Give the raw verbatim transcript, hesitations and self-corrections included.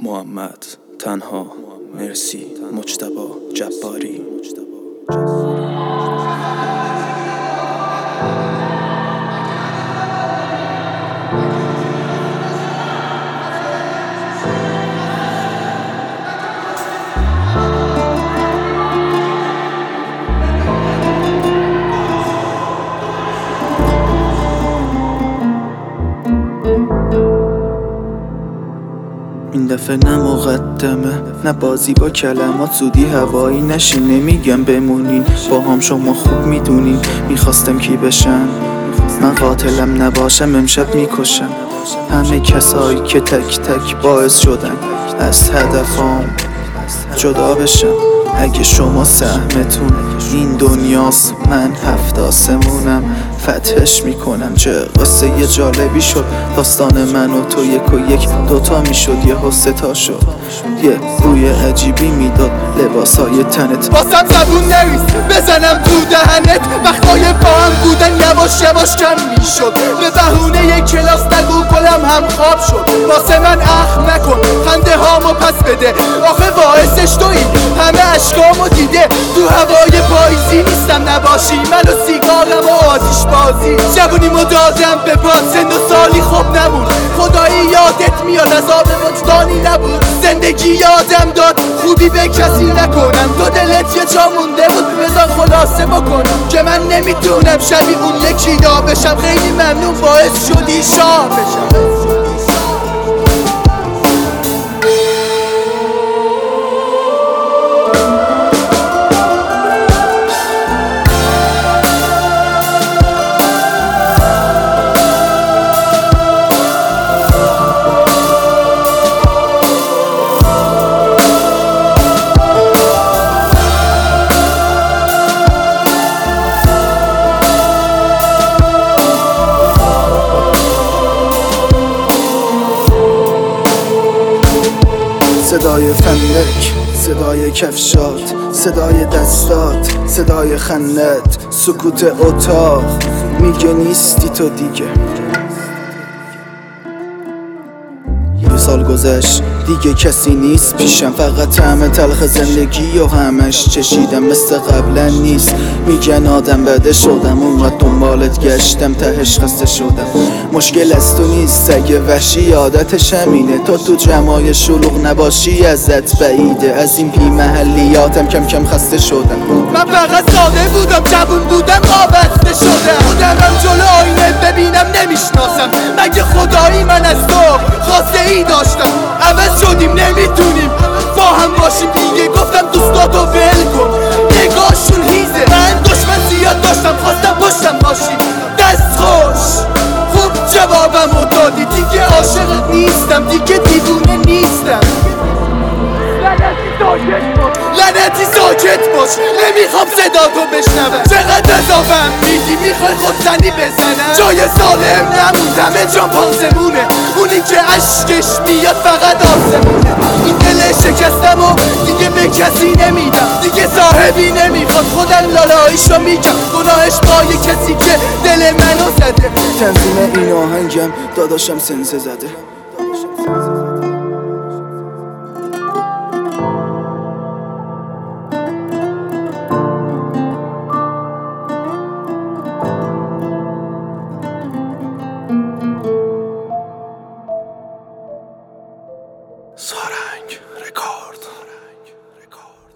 محمد تنها، مرسی، مجتبی جباری. این دفعه نه مقدمه نه بازی با کلمات، زودی هوایی نشین. نمیگم بمونین با هم، شما خوب میدونین میخواستم کی بشم. من قاتلم نباشم امشب میکشم همه کسایی که تک تک باعث شدن از هدفام جدا بشم. اگه شما سهمتون این دنیاست، من هفت آسمونم فتحش میکنم. چه قصه یه جالبی شد داستان من و تو، یک و یک دوتا میشد یه حستا شد. یه بوی عجیبی میداد لباسای تنت، واسم زبون نریز بزنم تو دهنت. وقتای با هم بودن یواش یواش کم میشد، به بهونه یک کلاس نگو گلم هم خواب شد. واسه من اخم نکن خنده هامو پس بده، آخه باعثش تویی همه اشکامو دیده. تو هوای پاییزی نیستم نباشی، من و سیگارم و آتیش بازی. جوونیمو دادم به پاد، سن و سالی خوب نمون. خدایی یادت میاد عذاب وجدانی نبود. زندگی یادم داد خوبی به کسی نکنم. تو دلت یه جا مونده بود بذار خلاصه بکنم که من نمیتونم شبیه اون یکی دا بشم. خیلی ممنون باعث شدی شاه بشم. صدای فندک، صدای کفشات، صدای دستات، صدای خندت، سکوت اتاق میگه نیستی تو دیگه. یه سال گذشت دیگه کسی نیست پیشم، فقط طعم تلخ زندگی و همش چشیدم مثل قبلا نیست. میگن آدم بده شدم، اونقدر دنبالت گشتم تهش خسته شدم. مشکل از تو نیست، سگ وحشی عادتش همینه. تا تو جمعای شلوغ نباشی ازت بعیده. از این بی محلیاتم کم کم خسته شدم. من فقط ساده بودم، جوون بودم آبسته شدم. خودمم جلو آینه ببینم نمیشناسم. مگه خدایی من از تو خواسته ای داشتم؟ عوض شدیم نمیتونیم با هم باشیم دیگه. گفتم دوستاتو ول کن نگاهشون هیزه. من دشمن زیاد داشتم خواستم پشتم باشی. دست خوش خوب جوابمو دادی. دیگه عاشقت نیستم دیگه دیوونه نیستم. لعنتی ساکت باش نمیخوام صدا تو بشنوم. چقدر اضافم میدی میخوای خودزنی بزنم. جای سالم نموندم جان پانزمونه. اونی که عشقش میاد فقط آسمونه. این دل شکستم و دیگه به کسی نمیدم. دیگه صاحبی نمیخواد خودم لالاییشو میگم. گناهش پای کسی که دل منو زده. تنظیم این آهنگم داداشم سنسه زده. سارنگ رکورد.